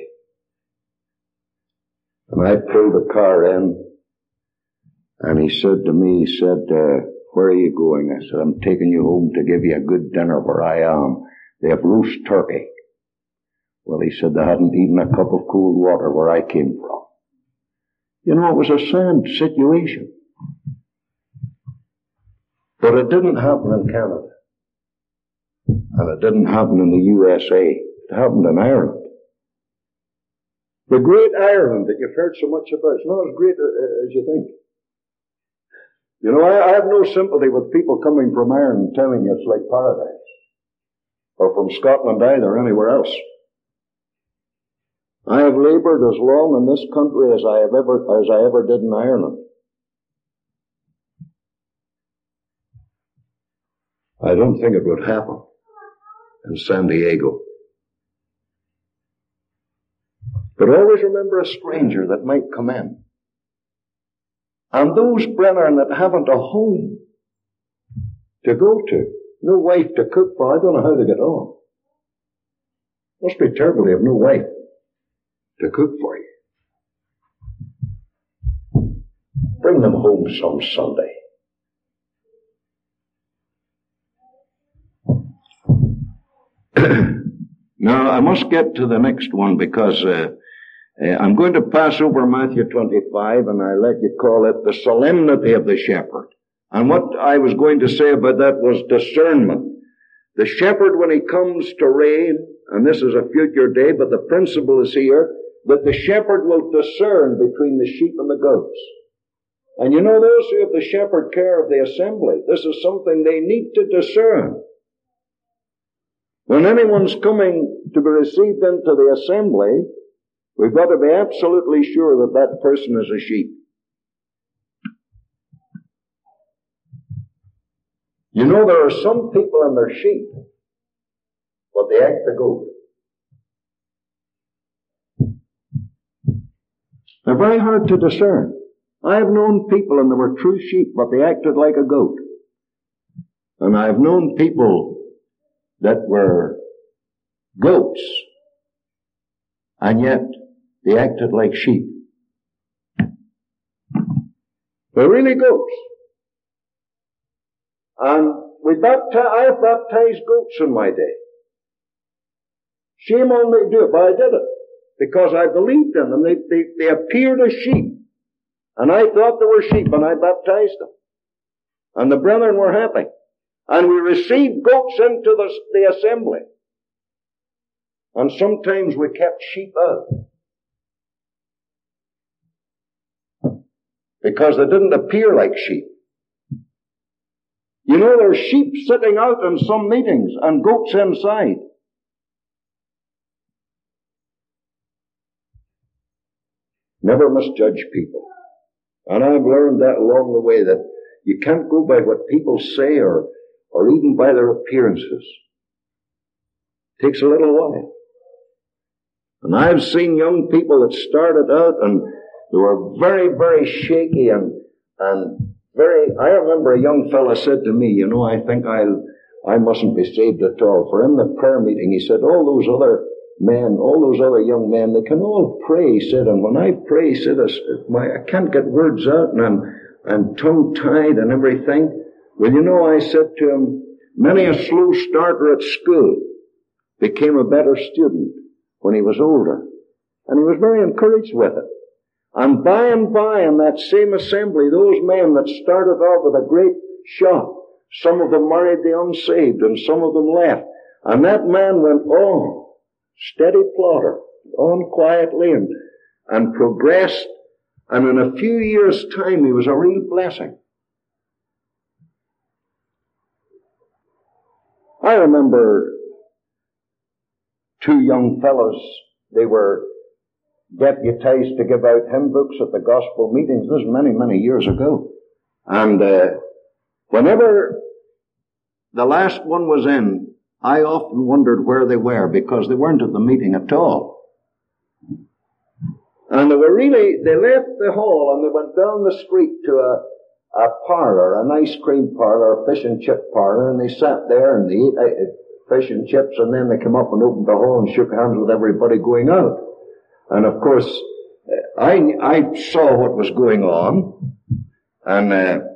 And I pulled the car in, and he said to me, where are you going? I said, I'm taking you home to give you a good dinner where I am. They have roast turkey. Well, he said they hadn't even a cup of cold water where I came from. You know, it was a sad situation. But it didn't happen in Canada. And it didn't happen in the USA. It happened in Ireland. The great Ireland that you've heard so much about is not as great as you think. You know, I have no sympathy with people coming from Ireland telling you it's like paradise. Or from Scotland either, or anywhere else. I have labored as long in this country as I ever did in Ireland. I don't think it would happen in San Diego. But always remember a stranger that might come in. And those brethren that haven't a home to go to, no wife to cook for, I don't know how they get on. Must be terrible to have no wife to cook for you. Bring them home some Sunday. Now, I must get to the next one, because I'm going to pass over Matthew 25, and I let you call it the solemnity of the shepherd. And what I was going to say about that was discernment. The shepherd, when he comes to reign, and this is a future day, but the principle is here, that the shepherd will discern between the sheep and the goats. And you know, those who have the shepherd care of the assembly, this is something they need to discern. When anyone's coming to be received into the assembly, we've got to be absolutely sure that that person is a sheep. You know, there are some people and they're sheep, but they act the goat. They're very hard to discern. I have known people and they were true sheep, but they acted like a goat. And I have known people that were goats, and yet they acted like sheep. They're really goats. And I have baptized goats in my day. Shame on me to do it, but I did it. Because I believed in them. They appeared as sheep. And I thought they were sheep, and I baptized them. And the brethren were happy. And we received goats into the assembly. And sometimes we kept sheep out. Because they didn't appear like sheep. You know, there's sheep sitting out in some meetings and goats inside. Never misjudge people. And I've learned that along the way, that you can't go by what people say or even by their appearances. It takes a little while. And I've seen young people that started out and they were very, very shaky and very, I remember a young fella said to me, you know, I think I mustn't be saved at all. For in the prayer meeting, he said, all those other young men, they can all pray, he said, and when I pray, he said, I can't get words out and I'm tongue-tied and everything. Well, you know, I said to him, many a slow starter at school became a better student when he was older. And he was very encouraged with it. And by in that same assembly, those men that started off with a great shot, some of them married the unsaved and some of them left. And that man went on, steady plodder, on quietly and progressed. And in a few years' time, he was a real blessing. I remember two young fellows, they were deputized to give out hymn books at the gospel meetings. This was many, many years ago. And whenever the last one was in, I often wondered where they were, because they weren't at the meeting at all. And they left the hall and they went down the street to a parlor, an ice cream parlor, a fish and chip parlor, and they sat there and they ate fish and chips, and then they came up and opened the hall and shook hands with everybody going out. And of course, I saw what was going on, and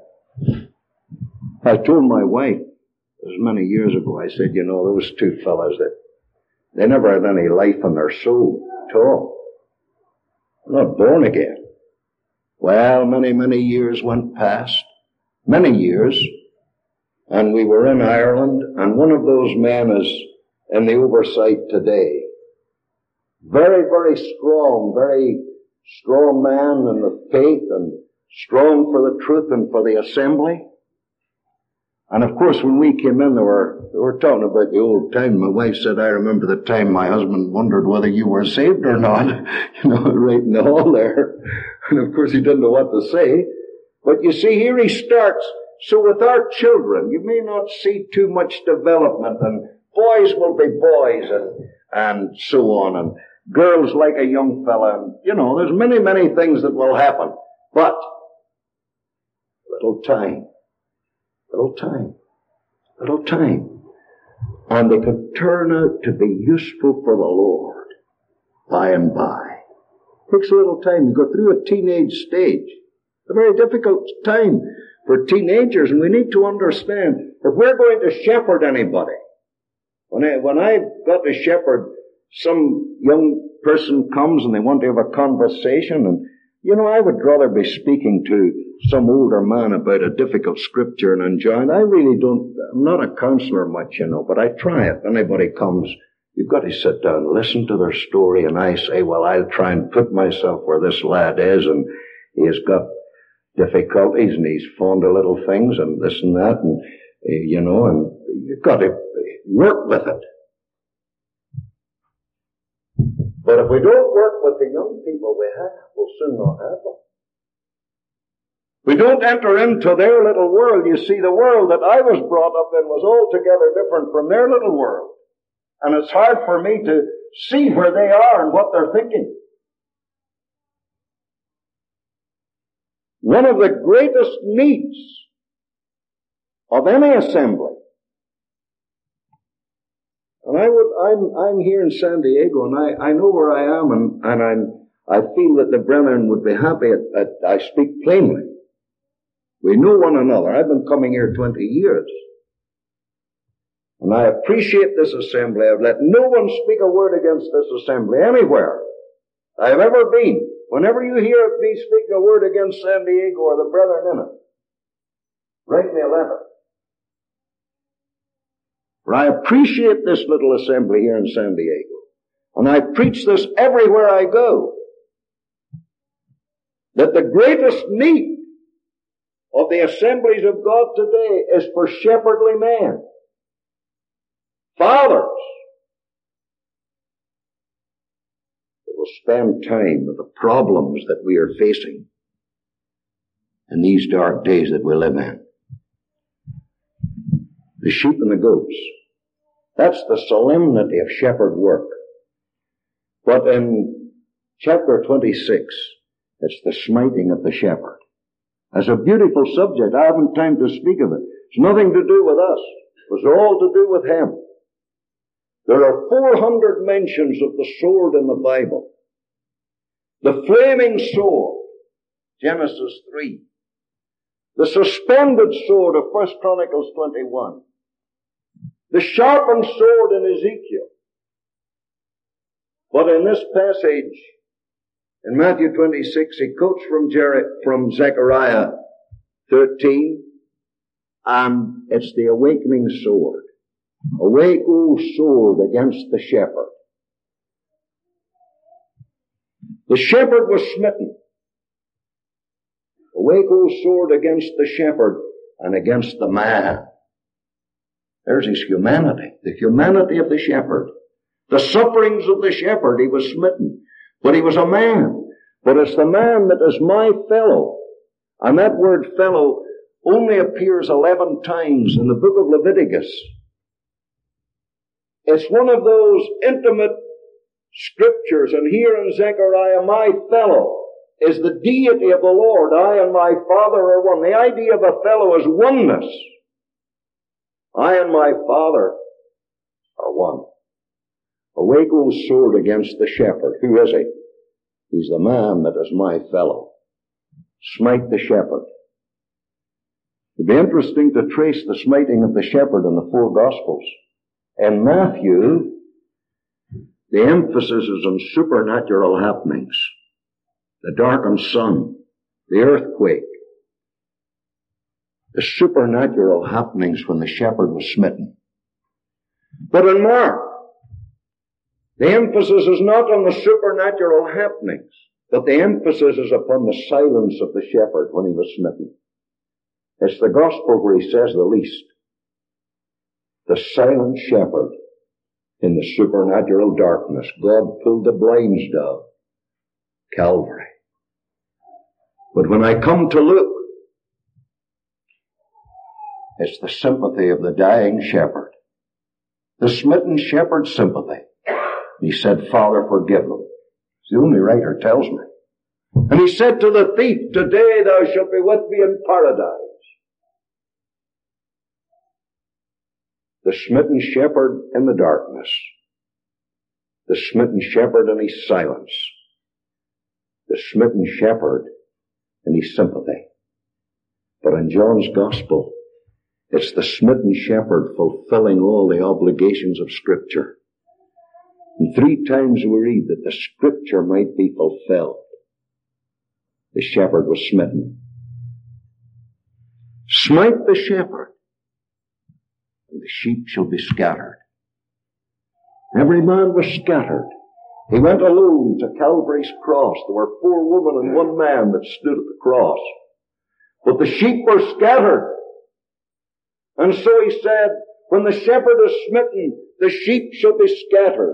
I told my wife, it was many years ago, I said, you know, those two fellas, they never had any life in their soul at all. They're not born again. Well, many, many years went past, many years, and we were in Ireland, and one of those men is in the oversight today. Very, very strong man in the faith and strong for the truth and for the assembly. And of course, when we came in, they were talking about the old time. My wife said, I remember the time my husband wondered whether you were saved or not, right in the hall there. And of course, he didn't know what to say. But you see, here he starts. So with our children, you may not see too much development, and boys will be boys and so on, and girls like a young fella, and there's many, many things that will happen. But little time, and they could turn out to be useful for the Lord by and by. It takes a little time. You go through a teenage stage, a very difficult time for teenagers, and we need to understand, if we're going to shepherd anybody, when I've got to shepherd, some young person comes and they want to have a conversation, and I would rather be speaking to some older man about a difficult scripture and enjoying. I'm not a counselor much, but I try it. Anybody comes, you've got to sit down and listen to their story, and I say, well, I'll try and put myself where this lad is, and he has got difficulties, and he's fond of little things, and this and that, and, and you've got to work with it. But if we don't work with the young people we'll soon not have them. We don't enter into their little world. You see, the world that I was brought up in was altogether different from their little world. And it's hard for me to see where they are and what they're thinking. One of the greatest needs of any assembly, and I'm here in San Diego, and I know where I am, and I feel that the brethren would be happy that I speak plainly. We know one another. I've been coming here 20 years. And I appreciate this assembly. I've let no one speak a word against this assembly anywhere I have ever been. Whenever you hear of me speaking a word against San Diego or the brethren in it, write me a letter. For I appreciate this little assembly here in San Diego. And I preach this everywhere I go. That the greatest need of the assemblies of God today is for shepherdly men. Fathers that will spend time with the problems that we are facing in these dark days that we live in. The sheep and the goats. That's the solemnity of shepherd work. But in chapter 26, it's the smiting of the shepherd. That's a beautiful subject. I haven't time to speak of it. It's nothing to do with us. It was all to do with him. There are 400 mentions of the sword in the Bible. The flaming sword, Genesis 3. The suspended sword of 1 Chronicles 21. The sharpened sword in Ezekiel. But in this passage, in Matthew 26, he quotes from Zechariah 13, and it's the awakening sword. Awake, O sword, against the shepherd. The shepherd was smitten. Awake, O sword, against the shepherd and against the man. There's his humanity, the humanity of the shepherd. The sufferings of the shepherd, he was smitten. But he was a man. But it's the man that is my fellow. And that word fellow only appears 11 times in the book of Leviticus. It's one of those intimate scriptures. And here in Zechariah, my fellow is the deity of the Lord. I and my Father are one. The idea of a fellow is oneness. I and my Father are one. Awake, O sword, against the shepherd. Who is he? He's the man that is my fellow. Smite the shepherd. It'd be interesting to trace the smiting of the shepherd in the 4 Gospels. In Matthew, the emphasis is on supernatural happenings. The darkened sun, the earthquake, the supernatural happenings when the shepherd was smitten. But in Mark, the emphasis is not on the supernatural happenings, but the emphasis is upon the silence of the shepherd when he was smitten. It's the gospel where he says the least. The silent shepherd in the supernatural darkness. God pulled the blinds down. Calvary. But when I come to look, it's the sympathy of the dying shepherd. The smitten shepherd's sympathy. He said, Father, forgive them. It's the only writer tells me. And he said to the thief, today thou shalt be with me in paradise. The smitten shepherd in the darkness. The smitten shepherd in his silence. The smitten shepherd in his sympathy. But in John's gospel, it's the smitten shepherd fulfilling all the obligations of Scripture. And 3 times we read that the Scripture might be fulfilled. The shepherd was smitten. Smite the shepherd, and the sheep shall be scattered. Every man was scattered. He went alone to Calvary's cross. There were 4 women and 1 man that stood at the cross. But the sheep were scattered. And so he said, when the shepherd is smitten, the sheep shall be scattered.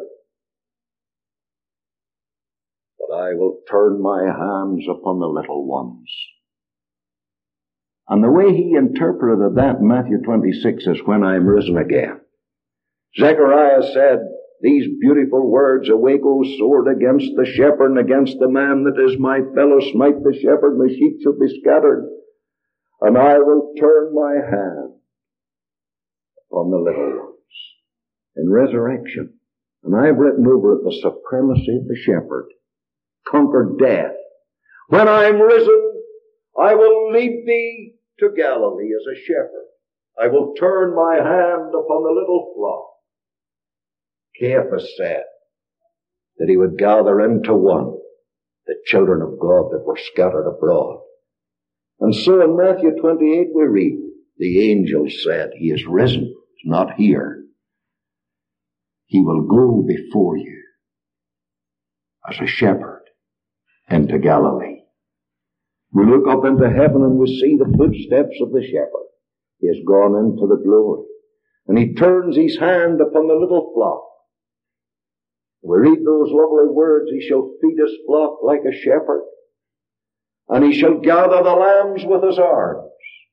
But I will turn my hands upon the little ones. And the way he interpreted that in Matthew 26 is when I am risen again. Zechariah said these beautiful words, awake, O sword, against the shepherd and against the man that is my fellow. Smite the shepherd, and the sheep shall be scattered. And I will turn my hand upon the little ones. In resurrection. And I have written over it the supremacy of the shepherd. Conquered death. When I am risen, I will lead thee to Galilee as a shepherd. I will turn my hand upon the little flock. Caiaphas said that he would gather into one the children of God that were scattered abroad. And so in Matthew 28 we read, the angel said, he is risen, he's not here. He will go before you as a shepherd into Galilee. We look up into heaven and we see the footsteps of the shepherd. He has gone into the glory. And he turns his hand upon the little flock. We read those lovely words, he shall feed his flock like a shepherd. And he shall gather the lambs with his arms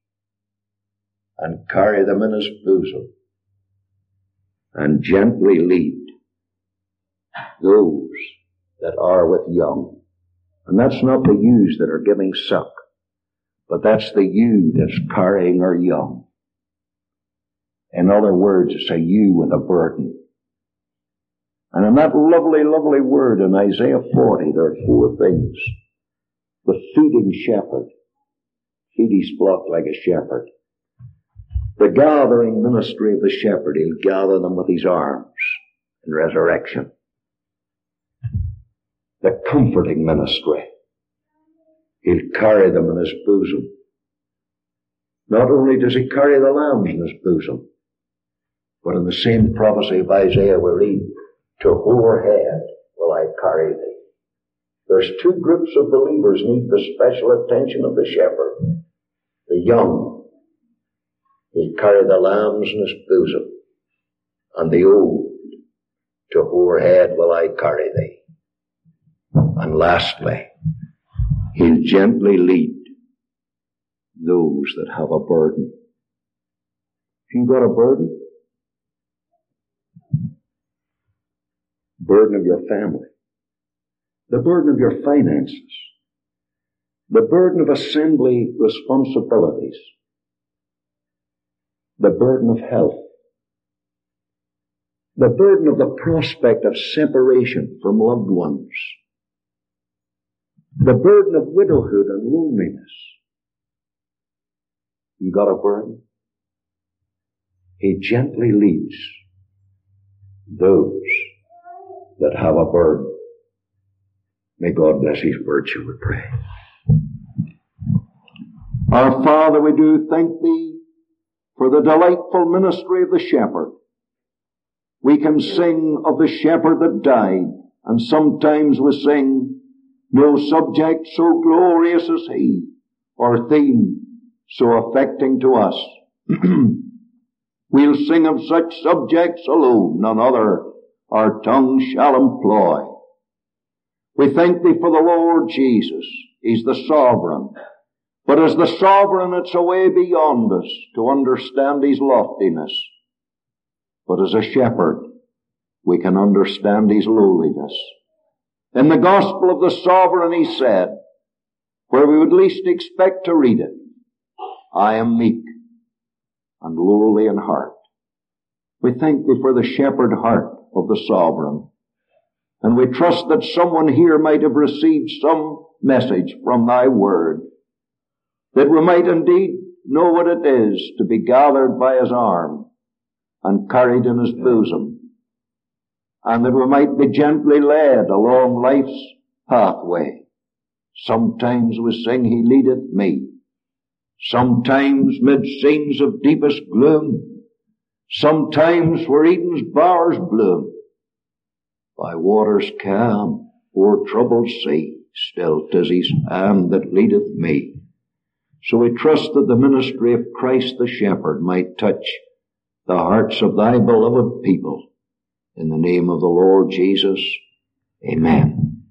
and carry them in his bosom and gently lead those that are with young. And that's not the ewes that are giving suck, but that's the ewe that's carrying her young. In other words, it's a ewe with a burden. And in that lovely, lovely word in Isaiah 40, there are 4 things. The feeding shepherd. Feed his flock like a shepherd. The gathering ministry of the shepherd. He'll gather them with his arms in resurrection. the comforting ministry. He'll carry them in his bosom. Not only does he carry the lambs in his bosom, but in the same prophecy of Isaiah we read, to hoar head will I carry thee. There's two groups of believers need the special attention of the shepherd. The young, he'll carry the lambs in his bosom, and the old, to hoar head will I carry thee. And lastly, he'll gently lead those that have a burden. If you've got a burden, burden of your family, the burden of your finances, the burden of assembly responsibilities, the burden of health, the burden of the prospect of separation from loved ones, the burden of widowhood and loneliness. You got a burden? He gently leads those that have a burden. May God bless his virtue, we pray. Our Father, we do thank thee for the delightful ministry of the shepherd. We can sing of the shepherd that died, and sometimes we sing, no subject so glorious as he, or theme so affecting to us. We'll sing of such subjects alone, none other our tongue shall employ. We thank thee for the Lord Jesus. He's the sovereign. But as the sovereign, it's a way beyond us to understand his loftiness. But as a shepherd, we can understand his lowliness. In the gospel of the sovereign, he said, where we would least expect to read it, I am meek and lowly in heart. We thank thee for the shepherd heart of the sovereign. And we trust that someone here might have received some message from thy word, that we might indeed know what it is to be gathered by his arm and carried in his bosom, and that we might be gently led along life's pathway. Sometimes we sing, he leadeth me. Sometimes mid scenes of deepest gloom. Sometimes where Eden's bowers bloom. By waters calm, o'er troubled sea, still 'tis his hand that leadeth me. So we trust that the ministry of Christ the Shepherd might touch the hearts of thy beloved people. In the name of the Lord Jesus, amen.